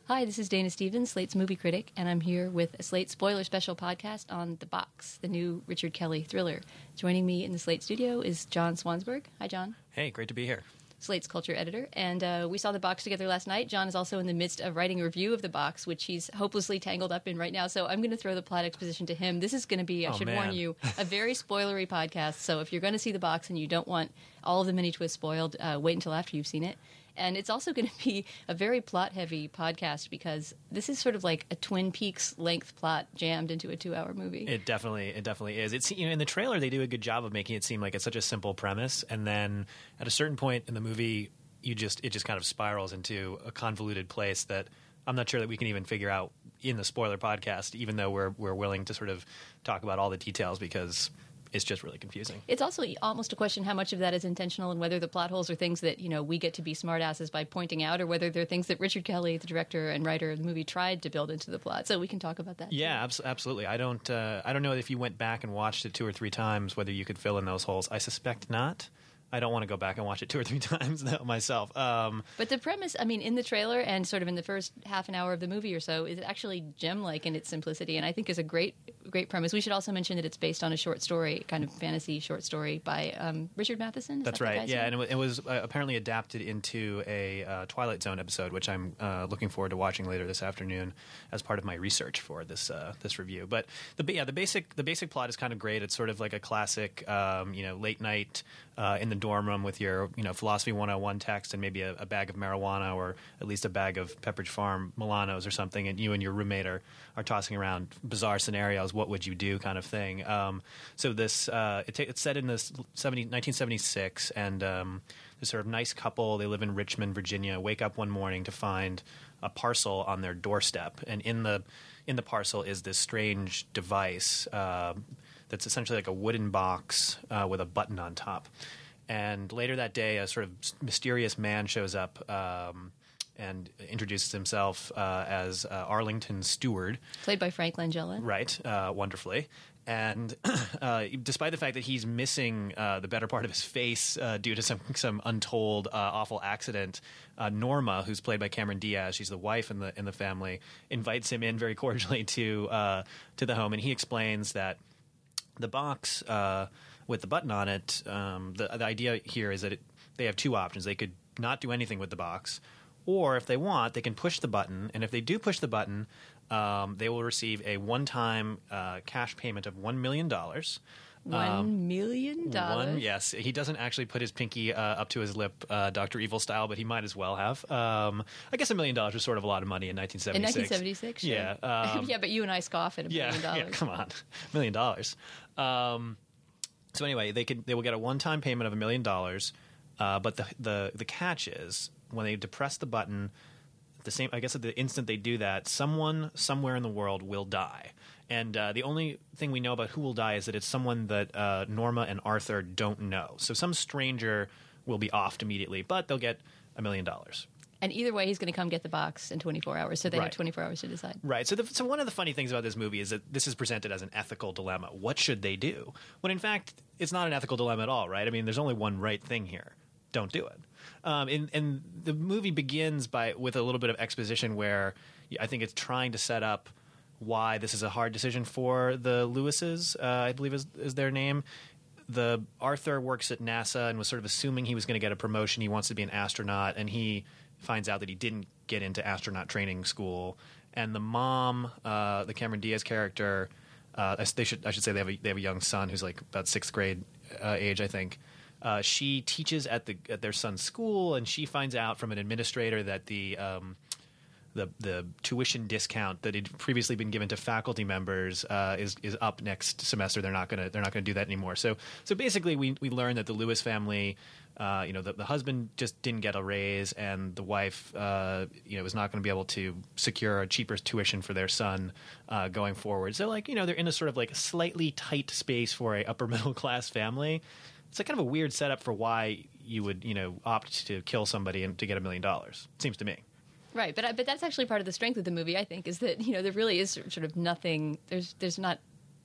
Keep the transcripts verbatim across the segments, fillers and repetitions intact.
Hi, this is Dana Stevens, Slate's movie critic, and I'm here with a Slate spoiler special podcast on The Box, the new Richard Kelly thriller. Joining me in the Slate studio is John Swansburg. Hi, John. Hey, great to be here. Slate's culture editor, and uh, we saw The Box together last night. John is also in the midst of writing a review of The Box, which he's hopelessly tangled up in right now, so I'm going to throw the plot exposition to him. This is going to be, I oh, should man. warn you, a very spoilery podcast, so if you're going to see The Box and you don't want all of the mini twists spoiled, uh, wait until after you've seen it. And it's also going to be a very plot-heavy podcast because this is sort of like a Twin Peaks-length plot jammed into a two-hour movie. It definitely, it definitely is. It's, you know, in the trailer, they do a good job of making it seem like it's such a simple premise, and then at a certain point in the movie, you just it just kind of spirals into a convoluted place that I'm not sure that we can even figure out in the spoiler podcast, even though we're we're willing to sort of talk about all the details because it's just really confusing. It's also almost a question how much of that is intentional and whether the plot holes are things that, you know, we get to be smartasses by pointing out, or whether they're things that Richard Kelly, the director and writer of the movie, tried to build into the plot. So we can talk about that. Yeah, abs- absolutely. I don't uh, I don't know if you went back and watched it two or three times whether you could fill in those holes. I suspect not. I don't want to go back and watch it two or three times myself. Um, but the premise, I mean, in the trailer and sort of in the first half an hour of the movie or so, is actually gem-like in its simplicity, and I think is a great, great premise. We should also mention that it's based on a short story, kind of fantasy short story by um, Richard Matheson. Is That's that right. That yeah, and it was, it was uh, apparently adapted into a uh, Twilight Zone episode, which I'm uh, looking forward to watching later this afternoon as part of my research for this uh, this review. But the yeah, the basic the basic plot is kind of great. It's sort of like a classic, um, you know, late night uh, in the dorm room with your you know, philosophy one oh one text and maybe a, a bag of marijuana or at least a bag of Pepperidge Farm Milanos or something, and you and your roommate are, are tossing around bizarre scenarios, what would you do kind of thing. Um, so this uh, it ta- it's set in this nineteen seventy-six, and um, this sort of nice couple, they live in Richmond, Virginia, wake up one morning to find a parcel on their doorstep, and in the in the parcel is this strange device uh, that's essentially like a wooden box uh, with a button on top. And later that day, a sort of mysterious man shows up um, and introduces himself uh, as uh, Arlington Stewart. Played by Frank Langella. Right, uh, wonderfully. And uh, despite the fact that he's missing uh, the better part of his face uh, due to some some untold uh, awful accident, uh, Norma, who's played by Cameron Diaz, she's the wife in the in the family, invites him in very cordially to uh, to the home, and he explains that the box uh, with the button on it, um, the, the idea here is that it, they have two options. They could not do anything with the box, or if they want, they can push the button. And if they do push the button, um, they will receive a one-time uh, cash payment of one million dollars. One um, million dollars? One, yes. He doesn't actually put his pinky uh, up to his lip, uh, Doctor Evil style, but he might as well have. Um, I guess a million dollars was sort of a lot of money in nineteen seventy-six. In nineteen seventy-six, sure. Yeah. Um, yeah, but you and I scoff at a yeah, million dollars. Yeah, come on. A million dollars. Um, so anyway, they could they will get a one-time payment of a million dollars, uh, but the, the the catch is when they depress the button, the same, I guess at the instant they do that, someone somewhere in the world will die. And uh, the only thing we know about who will die is that it's someone that uh, Norma and Arthur don't know. So some stranger will be offed immediately, but they'll get a million dollars. And either way, he's going to come get the box in twenty-four hours, so they Right. have twenty-four hours to decide. Right. So, the, so one of the funny things about this movie is that this is presented as an ethical dilemma. What should they do? When in fact, it's not an ethical dilemma at all, right? I mean, there's only one right thing here. Don't do it. Um, and, and the movie begins by with a little bit of exposition where I think it's trying to set up why this is a hard decision for the Lewises, uh, I believe is, is their name. The Arthur works at NASA and was sort of assuming he was going to get a promotion. He wants to be an astronaut, and he finds out that he didn't get into astronaut training school. And the mom, uh, the Cameron Diaz character, uh, they should I should say they have a, they have a young son who's like about sixth grade uh, age, I think. Uh, she teaches at the at their son's school, and she finds out from an administrator that the um, the the tuition discount that had previously been given to faculty members uh, is is up next semester. They're not gonna they're not gonna do that anymore. So so basically, we we learn that the Lewis family, uh, you know, the, the husband just didn't get a raise, and the wife, uh, you know, was not going to be able to secure a cheaper tuition for their son uh, going forward. So like you know, they're in a sort of like slightly tight space for a upper middle class family. It's like kind of a weird setup for why you would you know opt to kill somebody and to get a million dollars. It seems to me. Right, but but that's actually part of the strength of the movie, I think, is that, you know, there really is sort of nothing, there's there's not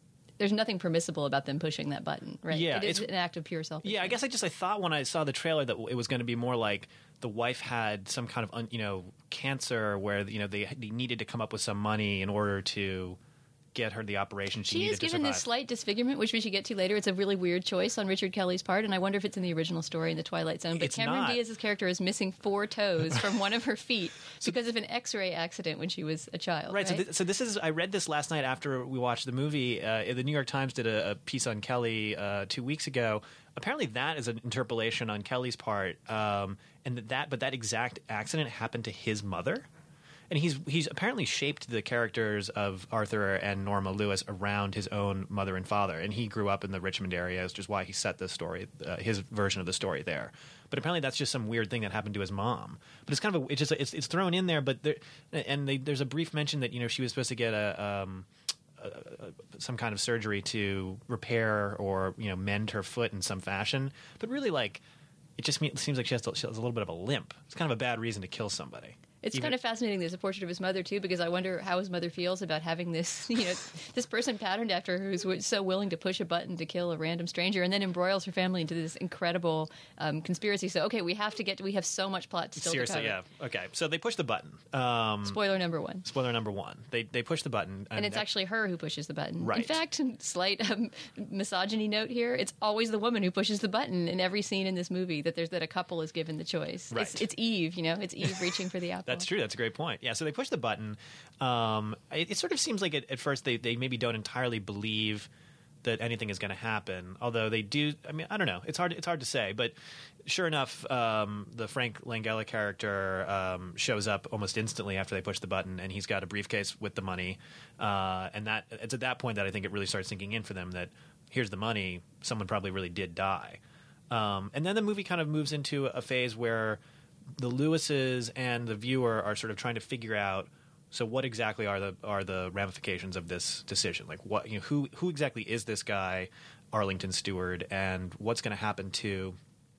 there's nothing permissible about them pushing that button, right? Yeah, it is it's- an act of pure selfishness. Yeah, I guess I just I thought when I saw the trailer that it was going to be more like the wife had some kind of un, you know cancer where you know they, they needed to come up with some money in order to get her the operation she, She needed is to given survive. this slight disfigurement, which we should get to later. It's a really weird choice on Richard Kelly's part, and I wonder if it's in the original story in The Twilight Zone. But It's Cameron not. Diaz's character is missing four toes from one of her feet because of an X-ray accident when she was a child. Right. Right. So, th- so this is. I read this last night after we watched the movie. Uh, the New York Times did a, a piece on Kelly uh, two weeks ago. Apparently, that is an interpolation on Kelly's part, um, and that, that. But that exact accident happened to his mother, and he's he's apparently shaped the characters of Arthur and Norma Lewis around his own mother and father, and he grew up in the Richmond area, which is why he set the story, uh, his version of the story there. But apparently, that's just some weird thing that happened to his mom. But it's kind of a, it's just it's, it's thrown in there. But there, and they, there's a brief mention that you know she was supposed to get a. Um, Uh, some kind of surgery to repair or you know mend her foot in some fashion, but really like it just me- seems like she has, to, she has a little bit of a limp. It's kind of a bad reason to kill somebody. It's Even- kind of fascinating. There's a portrait of his mother too, because I wonder how his mother feels about having this, you know, this person patterned after her who's w- so willing to push a button to kill a random stranger, and then embroils her family into this incredible um, conspiracy. So, okay, we have to get. To, we have so much plot still seriously, to cover. yeah, okay. So they push the button. Um, Spoiler number one. spoiler number one: they they push the button, And it's that- actually her who pushes the button. In Right. fact, slight um, misogyny note here: it's always the woman who pushes the button in every scene in this movie. That there's that a couple is given the choice. Right. It's, it's Eve, you know, it's Eve reaching for the apple. That's true. That's a great point. Yeah, so they push the button. Um, it, it sort of seems like at, at first they, they maybe don't entirely believe that anything is going to happen. Although they do. I mean, I don't know. It's hard. It's hard to say. But sure enough, um, the Frank Langella character um, shows up almost instantly after they push the button, and he's got a briefcase with the money. Uh, and that it's at that point that I think it really starts sinking in for them that here's the money. Someone probably really did die. Um, and then the movie kind of moves into a phase where the Lewises and the viewer are sort of trying to figure out, so what exactly are the are the ramifications of this decision? Like what you know, who who exactly is this guy, Arlington Stewart, and what's going to happen to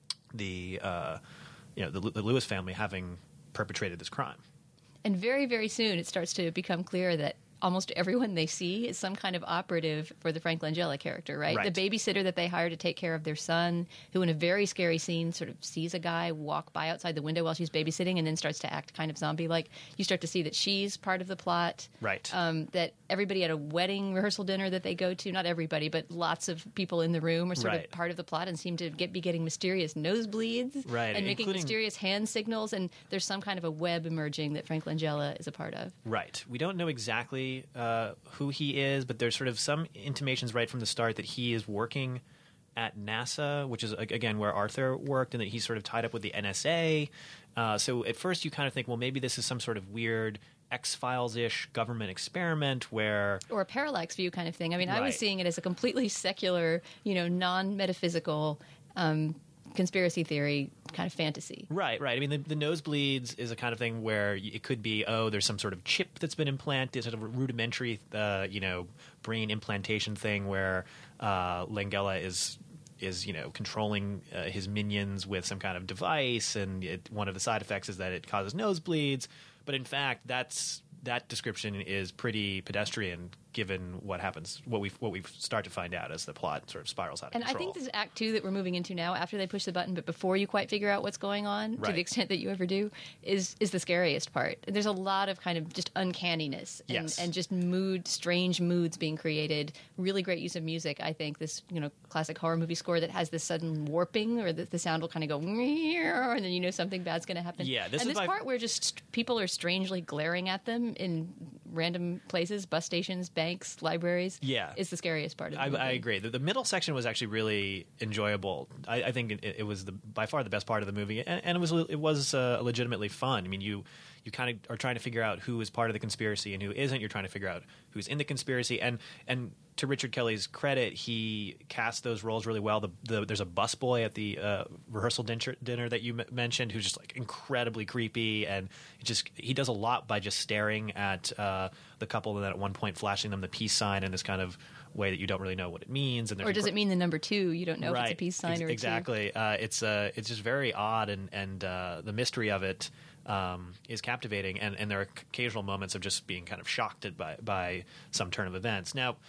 the uh, you know the, the Lewis family having perpetrated this crime? And very, very soon it starts to become clear that almost everyone they see is some kind of operative for the Frank Langella character, right? Right. The babysitter that they hire to take care of their son, who in a very scary scene sort of sees a guy walk by outside the window while she's babysitting and then starts to act kind of zombie-like. You start to see that she's part of the plot. Right. Um, that everybody at a wedding rehearsal dinner that they go to, not everybody, but lots of people in the room are sort Right. of part of the plot and seem to get be getting mysterious nosebleeds Right, and making including- mysterious hand signals, and there's some kind of a web emerging that Frank Langella is a part of. Right. We don't know exactly uh, who he is, but there's sort of some intimations right from the start that he is working at NASA, which is, again, where Arthur worked, and that he's sort of tied up with the N S A. Uh, so at first you kind of think, well, maybe this is some sort of weird X-Files-ish government experiment where... Or a parallax view kind of thing. I mean, I was Right. seeing it as a completely secular, you know, non-metaphysical um, conspiracy theory kind of fantasy. Right, right. I mean, the, the nosebleeds is a kind of thing where y- it could be, oh, there's some sort of chip that's been implanted, sort of a rudimentary, uh, you know, brain implantation thing where uh, Langella is is you know controlling uh, his minions with some kind of device, and it, one of the side effects is that it causes nosebleeds. But in fact, that's that description is pretty pedestrian, given what happens, what we what we start to find out as the plot sort of spirals out of And I control. think this is Act Two that we're moving into now, after they push the button, but before you quite figure out what's going on, to Right. the extent that you ever do, is is the scariest part. There's a lot of kind of just uncanniness and, Yes. and just mood, strange moods being created. Really great use of music. I think this, you know, classic horror movie score that has this sudden warping, or the, the sound will kind of go, "Meow," and then you know something bad's going to happen. Yeah, this and is this by- part where just st- people are strangely glaring at them in random places, bus stations, banks, libraries. Yeah. is the scariest part of the I, movie. I agree. The, the middle section was actually really enjoyable. I, I think it, it was the by far the best part of the movie, and, and it was it was uh, legitimately fun. I mean, you you kind of are trying to figure out who is part of the conspiracy and who isn't. You're trying to figure out who's in the conspiracy, and and to Richard Kelly's credit, he cast those roles really well. The, the there's a busboy at the uh, rehearsal dinner, dinner that you m- mentioned, who's just like incredibly creepy, and he just he does a lot by just staring at uh, the couple, and then at one point flashing them the peace sign in this kind of way that you don't really know what it means. And there's Or does incre- it mean the number two? You don't know right. if it's a peace sign Ex- or a two. exactly. Uh, it's uh, it's just very odd, and and uh, the mystery of it um, is captivating. And, and there are occasional moments of just being kind of shocked at by by some turn of events. Now,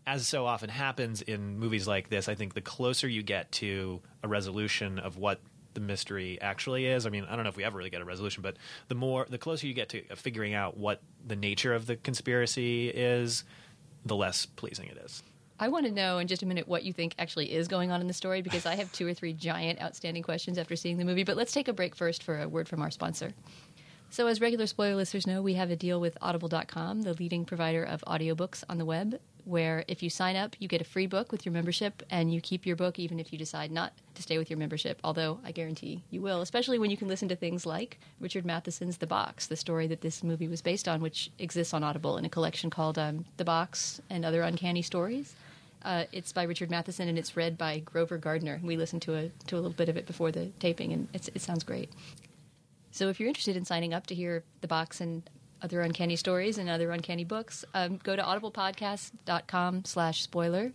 as so often happens in movies like this, I think the closer you get to a resolution of what the mystery actually is, I mean, I don't know if we ever really get a resolution, but the more, the closer you get to figuring out what the nature of the conspiracy is, the less pleasing it is. I want to know in just a minute what you think actually is going on in the story, because I have two or three giant outstanding questions after seeing the movie. But let's take a break first for a word from our sponsor. So as regular spoiler listeners know, we have a deal with audible dot com, the leading provider of audiobooks on the web, where if you sign up, you get a free book with your membership, and you keep your book even if you decide not to stay with your membership, although I guarantee you will, especially when you can listen to things like Richard Matheson's The Box, the story that this movie was based on, which exists on Audible in a collection called um, The Box and Other Uncanny Stories. Uh, it's by Richard Matheson, and it's read by Grover Gardner. We listened to a to a little bit of it before the taping, and it's, it sounds great. So if you're interested in signing up to hear The Box and Other Uncanny Stories and Other Uncanny Books, um, go to audiblepodcast.com slash spoiler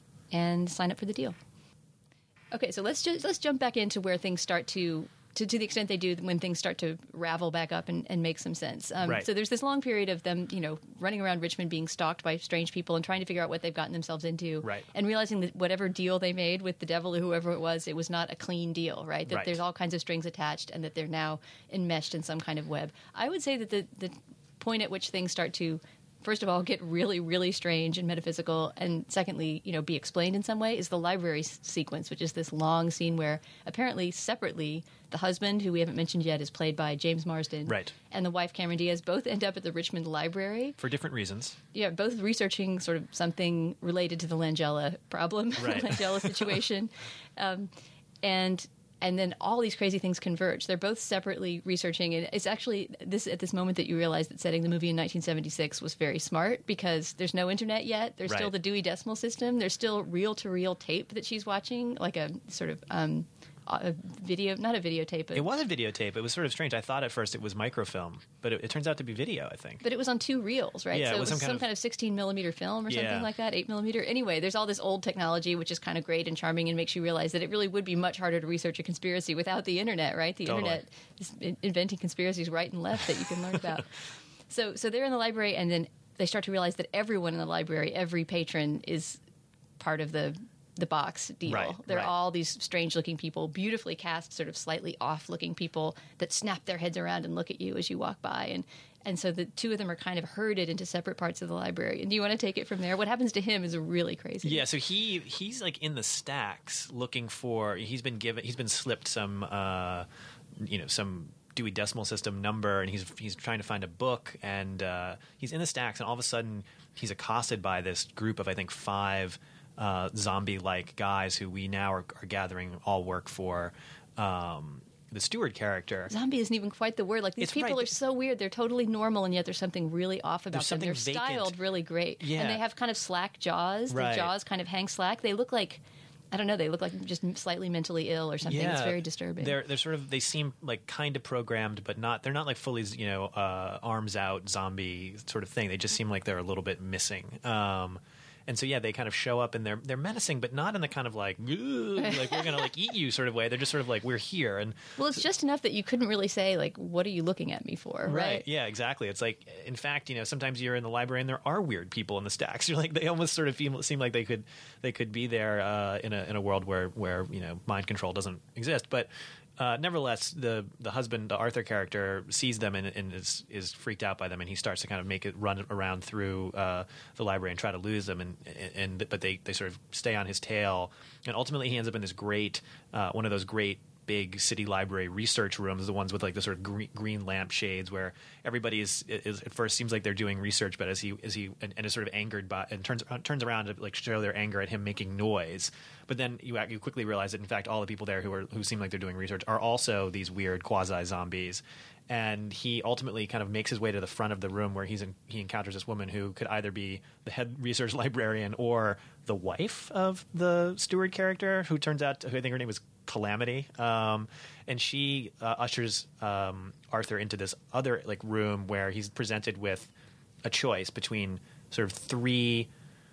and sign up for the deal. Okay, so let's just let's jump back into where things start to, to, to the extent they do when things start to ravel back up and, and make some sense. Um, right. So there's this long period of them, you know, running around Richmond being stalked by strange people and trying to figure out what they've gotten themselves into. Right. And realizing that whatever deal they made with the devil or whoever it was, it was not a clean deal, right? That Right. there's all kinds of strings attached and that they're now enmeshed in some kind of web. I would say that the, the point at which things start to, first of all, get really, really strange and metaphysical, and secondly, you know, be explained in some way, is the library s- sequence, which is this long scene where apparently separately the husband, who we haven't mentioned yet, is played by James Marsden, Right. and the wife, Cameron Diaz, both end up at the Richmond Library. For different reasons. Yeah, both researching sort of something related to the Langella problem, Right. Langella situation. Um, and and then all these crazy things converge. They're both separately researching, and it's actually this at this moment that you realize that setting the movie in nineteen seventy-six was very smart, because there's no internet yet. There's Right. still the Dewey Decimal System. There's still reel-to-reel tape that she's watching, like a sort of um, a video, not a videotape. But It was a videotape. It was sort of strange. I thought at first it was microfilm, but it, it turns out to be video, I think. But it was on two reels, right? Yeah, so it it was was some some, kind kind, of- of sixteen millimeter film or something Yeah. like that, eight millimeter. Anyway, there's all this old technology, which is kind of great and charming and makes you realize that it really would be much harder to research a conspiracy without the internet, right? The Totally. internet is in- inventing conspiracies right and left that you can learn about. So, so they're in the library, and then they start to realize that everyone in the library, every patron, is part of the the box deal. Right, They're right. all these strange-looking people, beautifully cast, sort of slightly off-looking people that snap their heads around and look at you as you walk by. And and so the two of them are kind of herded into separate parts of the library. And do you want to take it from there? What happens to him is really crazy. Yeah, so he he's like in the stacks looking for. He's been given. He's been slipped some, uh, you know, some Dewey Decimal System number, and he's he's trying to find a book, and uh, he's in the stacks, and all of a sudden he's accosted by this group of I think five uh, zombie-like guys who we now are, are gathering all work for. Um, the Stewart character. Zombie isn't even quite the word. Like, these It's people right. are so weird. They're totally normal, and yet there's something really off about There's them. something They're vacant. styled really great. Yeah. And they have kind of slack jaws. Right. The jaws kind of hang slack. They look like, I don't know, they look like just slightly mentally ill or something. It's very disturbing. They're they're sort of they seem like kind of programmed, but not. They're not like fully you know uh, arms out zombie sort of thing. They just seem like they're a little bit missing. Um, and so yeah, they kind of show up and they're they're menacing, but not in the kind of like "Ugh," like we're gonna like eat you sort of way. They're just sort of like we're here and. Well, it's just enough that you couldn't really say, like, what are you looking at me for, right? Yeah, exactly. It's like, in fact, you know, sometimes you're in the library and there are weird people in the stacks. You're like, they almost sort of feel, seem like they could, they could be there uh, in a in a world where where you know mind control doesn't exist. But uh, nevertheless, the the husband, the Arthur character, sees them and, and is is freaked out by them, and he starts to kind of make it run around through uh, the library and try to lose them. And and but they they sort of stay on his tail, and ultimately he ends up in this great uh, one of those great. Big city library research rooms, the ones with like the sort of green, green lampshades, where everybody is, is at first seems like they're doing research, but as he as he and, and is sort of angered by and turns turns around to like show their anger at him making noise, but then you you quickly realize that in fact all the people there who are who seem like they're doing research are also these weird quasi zombies. And he ultimately kind of makes his way to the front of the room where he's in, he encounters this woman who could either be the head research librarian or the wife of the Stewart character, who turns out to, who I think her name was Calamity. Um, and she uh, ushers um, Arthur into this other like room where he's presented with a choice between sort of three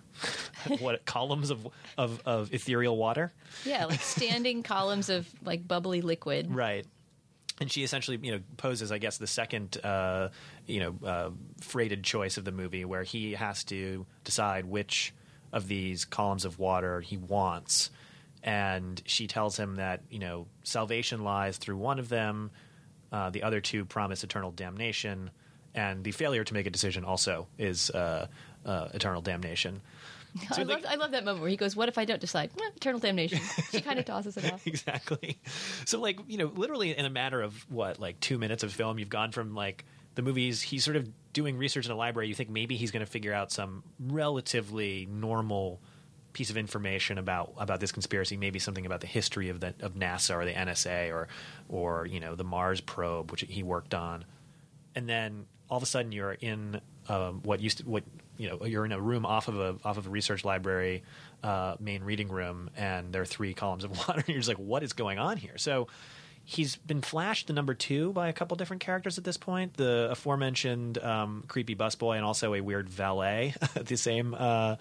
what columns of, of of ethereal water. Yeah, like standing columns of like bubbly liquid. Right. And she essentially, you know, poses, I guess, the second, uh, you know, uh, freighted choice of the movie, where he has to decide which of these columns of water he wants. And she tells him that, you know, salvation lies through one of them. Uh, the other two promise eternal damnation. And the failure to make a decision also is uh, uh, eternal damnation. So I, like, love, I love that moment where he goes, what if I don't decide? Eh, eternal damnation. She kind of tosses it off. Exactly. So, like, you know, literally in a matter of, what, like two minutes of film, you've gone from, like, the movies, he's sort of doing research in a library. You think maybe he's going to figure out some relatively normal piece of information about about this conspiracy, maybe something about the history of the of NASA or the N S A or or you know the Mars probe, which he worked on, and then all of a sudden you're in um, what used to what you know you're in a room off of a off of a research library uh, main reading room, and there are three columns of water, and you're just like, what is going on here? So he's been flashed to number two by a couple different characters at this point. The aforementioned um, creepy busboy and also a weird valet at the same uh,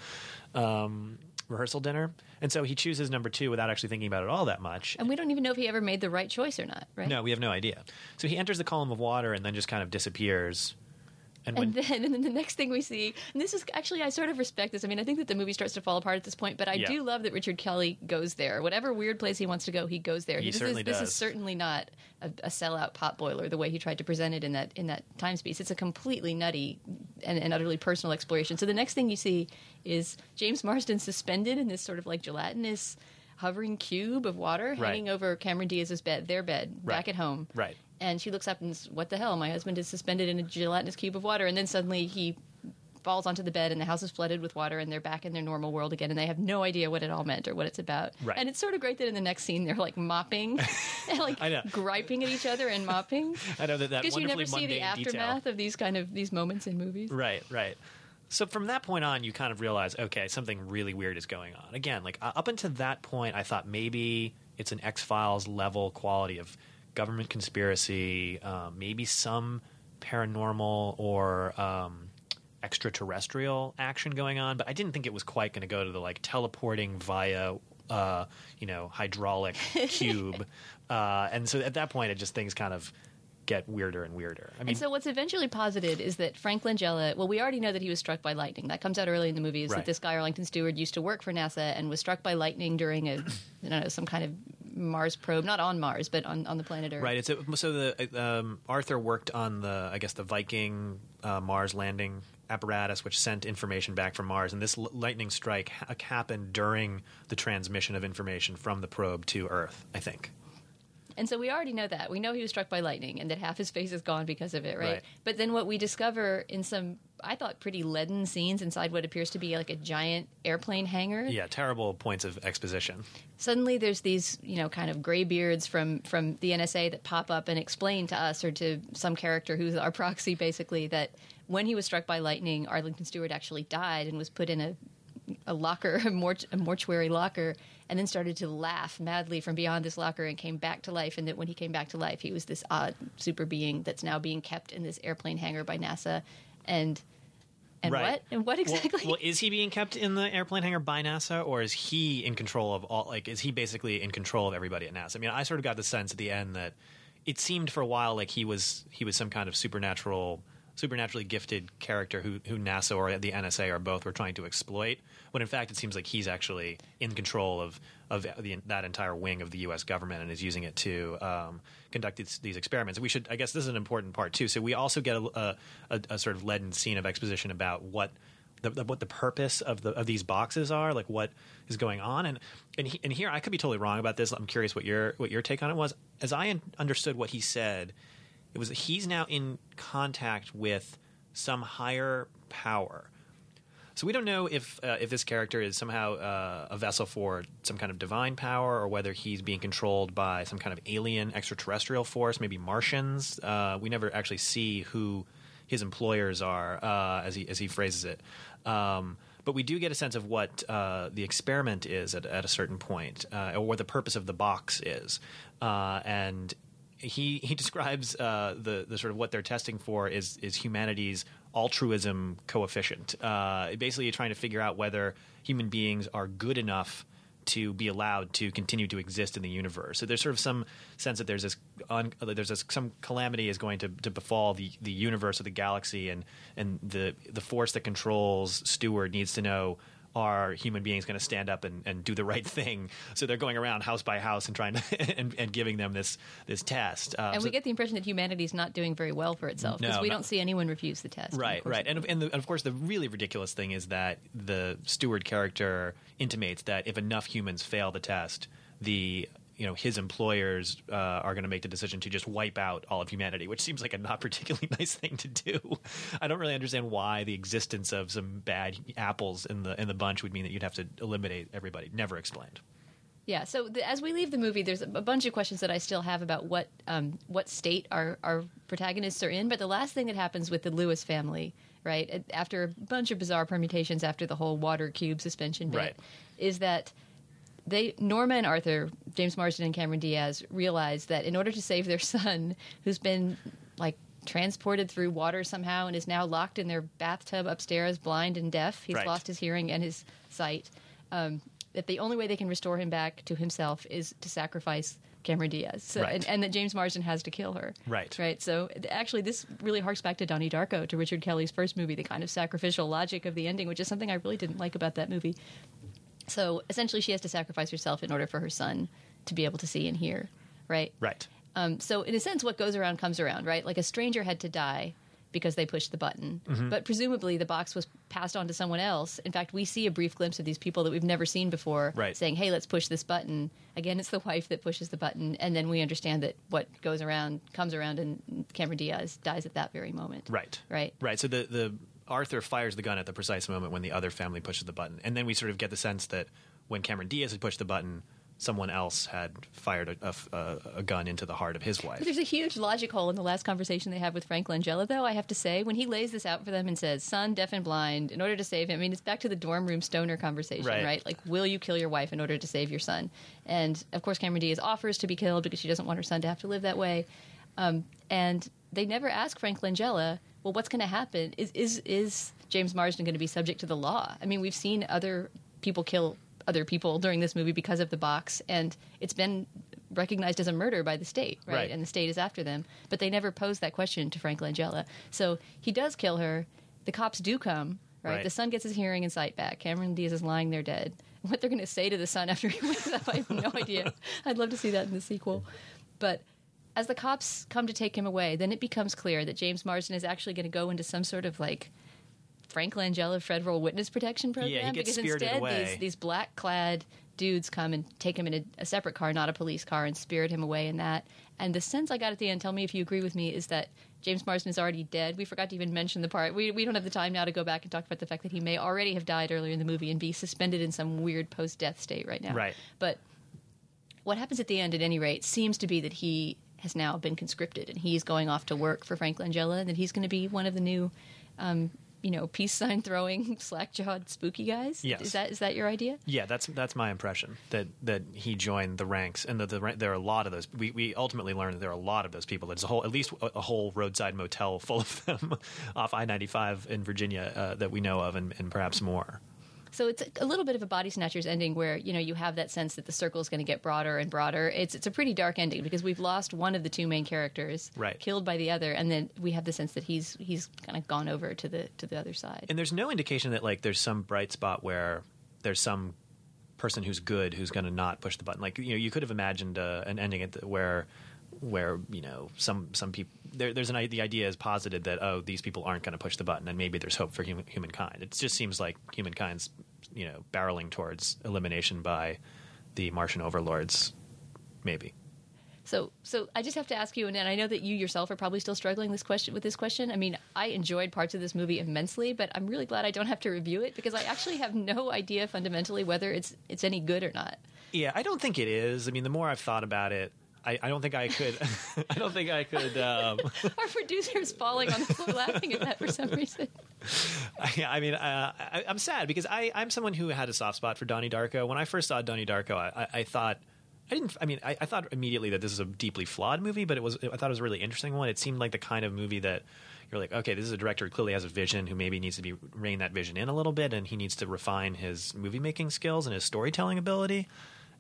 um, rehearsal dinner. And so he chooses number two without actually thinking about it all that much. And we don't even know if he ever made the right choice or not, right? No, we have no idea. So he enters the column of water and then just kind of disappears. And, when, and then and then the next thing we see, and this is actually, I sort of respect this. I mean, I think that the movie starts to fall apart at this point, but I yeah. do love that Richard Kelly goes there. Whatever weird place he wants to go, he goes there. He this certainly is, does. This is certainly not a, a sellout potboiler the way he tried to present it in that in that times piece. It's a completely nutty and, and utterly personal exploration. So the next thing you see is James Marsden suspended in this sort of like gelatinous hovering cube of water right. hanging over Cameron Diaz's bed, their bed, right. back at home. Right. And she looks up and says, what the hell? My husband is suspended in a gelatinous cube of water. And then suddenly he falls onto the bed and the house is flooded with water and they're back in their normal world again and they have no idea what it all meant or what it's about. Right. And it's sort of great that in the next scene they're like mopping and like griping at each other and mopping. I know that that because you wonderfully never see the mundane aftermath detail. of these kind of these moments in movies. Right, right. So from that point on, you kind of realize, okay, something really weird is going on. Again, like uh, up until that point, I thought maybe it's an X-Files level quality of government conspiracy, um, maybe some paranormal or um, extraterrestrial action going on, but I didn't think it was quite going to go to the like teleporting via, uh, you know, hydraulic cube. Uh, and so at that point, it just things kind of get weirder and weirder. I mean, and so what's eventually posited is that Frank Langella, well, we already know that he was struck by lightning. That comes out early in the movie, is right. that this guy, Arlington Stewart, used to work for NASA and was struck by lightning during a, I don't know, some kind of Mars probe, not on Mars, but on, on the planet Earth. Right. It's a, so the um, Arthur worked on the, I guess, the Viking uh, Mars landing apparatus, which sent information back from Mars, and this l- lightning strike ha- happened during the transmission of information from the probe to Earth, I think. And so we already know that. We know he was struck by lightning and that half his face is gone because of it, right? Right. But then what we discover in some, I thought, pretty leaden scenes inside what appears to be like a giant airplane hangar. Yeah, terrible points of exposition. Suddenly there's these, you know, kind of graybeards from, from the N S A that pop up and explain to us or to some character who's our proxy, basically, that when he was struck by lightning, Arlington Stewart actually died and was put in a a locker, a, mort- a mortuary locker, and then started to laugh madly from beyond this locker and came back to life. And that when he came back to life, he was this odd super being that's now being kept in this airplane hangar by NASA. And and right. what? And what exactly? Well, well, is he being kept in the airplane hangar by NASA, or is he in control of all? Like, is he basically in control of everybody at NASA? I mean, I sort of got the sense at the end that it seemed for a while like he was he was some kind of supernatural. supernaturally gifted character who, who NASA or the N S A or both were trying to exploit, when in fact it seems like he's actually in control of, of the, that entire wing of the U S government and is using it to um, conduct these, these experiments. We should, I guess this is an important part too. So we also get a, a, a sort of leaden scene of exposition about what the, the, what the purpose of the of these boxes are, like what is going on. And and, he, and here, I could be totally wrong about this. I'm curious what your what your take on it was. As I un- understood what he said, it was that he's now in contact with some higher power. So we don't know if uh, if this character is somehow uh, a vessel for some kind of divine power, or whether he's being controlled by some kind of alien extraterrestrial force, maybe Martians. Uh, we never actually see who his employers are, uh, as he as he phrases it. Um, but we do get a sense of what uh, the experiment is at, at a certain point, uh, or what the purpose of the box is, uh, and. He he describes uh, the the sort of what they're testing for is is humanity's altruism coefficient. Uh, basically, trying to figure out whether human beings are good enough to be allowed to continue to exist in the universe. So there's sort of some sense that there's this un, there's this, some calamity is going to, to befall the, the universe or the galaxy, and and the the force that controls Stewart needs to know are human beings going to stand up and, and do the right thing? So they're going around house by house and trying to and, and giving them this this test. Uh, and so we get the impression that humanity is not doing very well for itself because No, we not- don't see anyone refuse the test. Right, right. And, and, the, and of course, the really ridiculous thing is that the steward character intimates that if enough humans fail the test, the you know his employers uh, are going to make the decision to just wipe out all of humanity, which seems like a not particularly nice thing to do. I don't really understand why the existence of some bad apples in the in the bunch would mean that you'd have to eliminate everybody. Never explained. Yeah. So the, as we leave the movie, there's a bunch of questions that I still have about what um, what state our our protagonists are in. But the last thing that happens with the Lewis family, right, after a bunch of bizarre permutations, after the whole water cube suspension bit, Right. is that they Norma and Arthur, James Marsden and Cameron Diaz, realize that in order to save their son, who's been like transported through water somehow and is now locked in their bathtub upstairs, blind and deaf, he's Right. lost his hearing and his sight. Um, that the only way they can restore him back to himself is to sacrifice Cameron Diaz, so, Right. and, and that James Marsden has to kill her. Right. Right. So actually, this really harks back to Donnie Darko, to Richard Kelly's first movie, the kind of sacrificial logic of the ending, which is something I really didn't like about that movie. So essentially, she has to sacrifice herself in order for her son to be able to see and hear. Right. Right. Um, so in a sense, what goes around comes around, right? Like a stranger had to die because they pushed the button. Mm-hmm. But presumably the box was passed on to someone else. In fact, we see a brief glimpse of these people that we've never seen before Right. saying, hey, let's push this button. Again, it's the wife that pushes the button. And then we understand that what goes around comes around, and Cameron Diaz dies at that very moment. Right. Right. Right. So the, the Arthur fires the gun at the precise moment when the other family pushes the button. And then we sort of get the sense that when Cameron Diaz had pushed the button, someone else had fired a, a, a gun into the heart of his wife. But there's a huge logic hole in the last conversation they have with Frank Langella, though, I have to say. When he lays this out for them and says, son, deaf and blind, in order to save him, I mean, it's back to the dorm room stoner conversation, Right. right? Like, will you kill your wife in order to save your son? And, of course, Cameron Diaz offers to be killed because she doesn't want her son to have to live that way. Um, and they never ask Frank Langella, well, what's going to happen? Is, is, is James Marsden going to be subject to the law? I mean, we've seen other people kill other people during this movie because of the box, and it's been recognized as a murder by the state, right? Right. And the state is after them. But they never posed that question to Frank Langella. So he does kill her. The cops do come, right? Right. The son gets his hearing and sight back. Cameron Diaz is lying there dead. What they're going to say to the son after he wakes up, I have no idea. I'd love to see that in the sequel. But as the cops come to take him away, then it becomes clear that James Marsden is actually going to go into some sort of like Frank Langella Federal Witness Protection Program. Yeah, he gets because spirited instead away. these these black clad dudes come and take him in a, a separate car, not a police car, and spirit him away in that. And the sense I got at the end, tell me if you agree with me, is that James Marsden is already dead. We forgot to even mention the part. We we don't have the time now to go back and talk about the fact that he may already have died earlier in the movie and be suspended in some weird post-death state right now. Right. But what happens at the end, at any rate, seems to be that he has now been conscripted and he's going off to work for Frank Langella, and that he's going to be one of the new, um, you know, peace sign throwing, slack jawed, spooky guys. Yes. Is that is that your idea? Yeah, that's that's my impression, that that he joined the ranks, and that the, ra- there are a lot of those. We we ultimately learned that there are a lot of those people. There's a whole, at least a, a whole roadside motel full of them off I ninety-five in Virginia uh, that we know of, and, and perhaps more. So it's a little bit of a Body Snatchers ending where, you know, you have that sense that the circle is going to get broader and broader. It's it's a pretty dark ending because we've lost one of the two main characters, Right. killed by the other, and then we have the sense that he's he's kind of gone over to the to the other side. And there's no indication that like there's some bright spot where there's some person who's good who's going to not push the button. Like, you know, you could have imagined uh, an ending at the, where where you know some some people there, there's an i- the idea is posited that, oh, these people aren't going to push the button, and maybe there's hope for human, humankind. It just seems like humankind's, you know, barreling towards elimination by the Martian overlords. Maybe. So, so I just have to ask you, and I know that you yourself are probably still struggling this question with this question. I mean, I enjoyed parts of this movie immensely, but I'm really glad I don't have to review it because I actually have no idea fundamentally whether it's it's any good or not. Yeah, I don't think it is. I mean, the more I've thought about it, I, I don't think I could. I don't think I could. Um, Our producer is falling on the floor laughing at that for some reason. I, I mean, uh, I, I'm sad because I, I'm someone who had a soft spot for Donnie Darko. When I first saw Donnie Darko, I, I, I thought I didn't. I mean, I, I thought immediately that this is a deeply flawed movie, but it was. I thought it was a really interesting one. It seemed like the kind of movie that you're like, okay, this is a director who clearly has a vision, who maybe needs to be rein that vision in a little bit, and he needs to refine his movie making skills and his storytelling ability.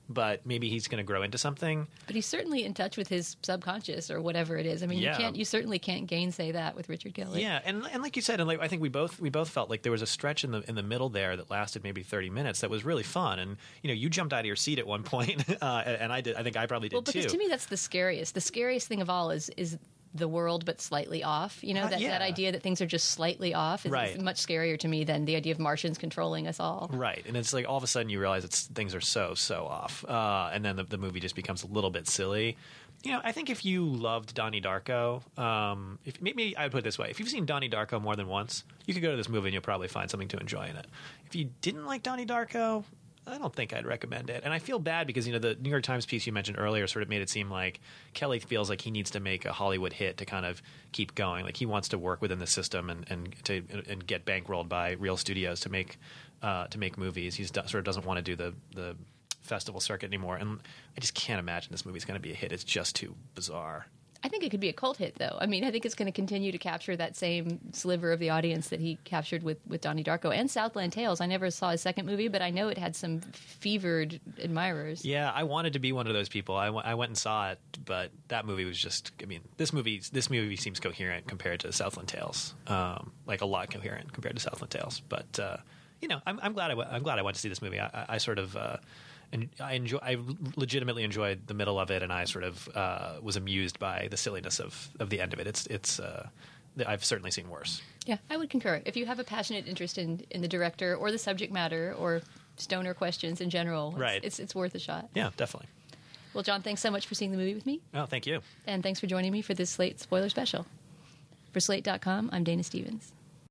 but maybe he's going to grow into something. But he's certainly in touch with his subconscious or whatever it is. I mean, Yeah. you can't, you certainly can't gainsay that with Richard Kelly. Yeah, and and like you said, and like I think we both we both felt like there was a stretch in the in the middle there that lasted maybe thirty minutes that was really fun, and you know, you jumped out of your seat at one point, uh, and I did. I think I probably did Well, because too. to me, that's the scariest. The scariest thing of all is is the world, but slightly off. You know, Uh, that, yeah. that idea that things are just slightly off is, Right. is much scarier to me than the idea of Martians controlling us all. Right, and it's like all of a sudden you realize it's things are so so off, uh, and then the, the movie just becomes a little bit silly. You know, I think if you loved Donnie Darko, um, if maybe I would put it this way: if you've seen Donnie Darko more than once, you could go to this movie and you'll probably find something to enjoy in it. If you didn't like Donnie Darko, I don't think I'd recommend it. And I feel bad because, you know, the New York Times piece you mentioned earlier sort of made it seem like Kelly feels like he needs to make a Hollywood hit to kind of keep going. Like he wants to work within the system and, and to and get bankrolled by real studios to make uh, to make movies. He sort of doesn't want to do the the festival circuit anymore. And I just can't imagine this movie's going to be a hit. It's just too bizarre. I think it could be a cult hit, though. I mean, I think it's going to continue to capture that same sliver of the audience that he captured with, with Donnie Darko and Southland Tales. I never saw his second movie, but I know it had some fevered admirers. Yeah, I wanted to be one of those people. I, w- I went and saw it, but that movie was just. I mean, this movie this movie seems coherent compared to Southland Tales, um, like a lot coherent compared to Southland Tales. But uh, you know, I'm, I'm glad I w- I'm glad I went to see this movie. I, I, I sort of. Uh, And I enjoy. I legitimately enjoyed the middle of it, and I sort of uh, was amused by the silliness of, of the end of it. It's it's. Uh, I've certainly seen worse. Yeah, I would concur. If you have a passionate interest in, in the director or the subject matter or stoner questions in general, it's, Right. it's it's worth a shot. Yeah, definitely. Well, John, thanks so much for seeing the movie with me, Oh, thank you. and thanks for joining me for this Slate spoiler special. For Slate dot com, I'm Dana Stevens.